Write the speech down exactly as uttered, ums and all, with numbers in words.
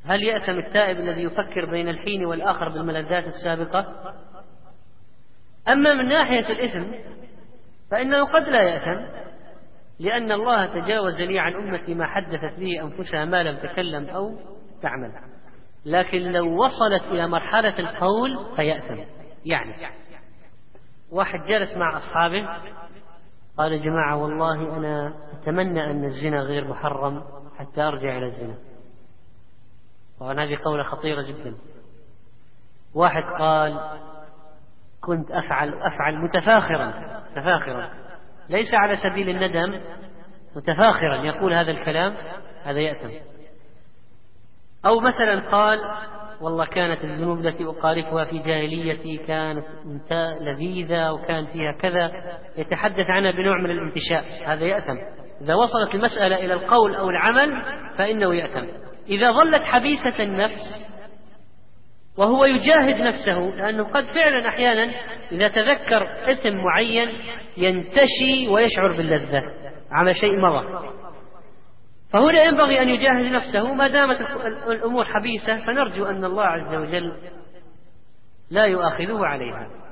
هل يأثم التائب الذي يفكر بين الحين والآخر بالملذات السابقة؟ أما من ناحية الإثم فإنه قد لا يأثم، لأن الله تجاوز لي عن أمتي ما حدثت به أنفسها ما لم تكلم أو تعمل. لكن لو وصلت إلى مرحلة القول فيأثم. يعني واحد جلس مع أصحابه قال: يا جماعة والله أنا أتمنى أن الزنا غير محرم حتى أرجع إلى الزنا. وأن هذه قولة خطيرة جدا. واحد قال: كنت أفعل أفعل متفاخرا متفاخرا ليس على سبيل الندم، متفاخرا يقول هذا الكلام، هذا يأثم. أو مثلا قال: والله كانت الذنوب التي أقارفها في جاهليتي كانت لذيذة وكان فيها كذا، يتحدث عنها بنوع من الانتشاء، هذا يأثم. إذا وصلت المسألة إلى القول أو العمل فإنه يأثم. إذا ظلت حبيسة النفس وهو يجاهد نفسه، لأنه قد فعلا أحيانا إذا تذكر إثم معين ينتشي ويشعر باللذة على شيء مضى، فهنا ينبغي أن يجاهد نفسه ما دامت الأمور حبيسة، فنرجو أن الله عز وجل لا يؤاخذه عليها.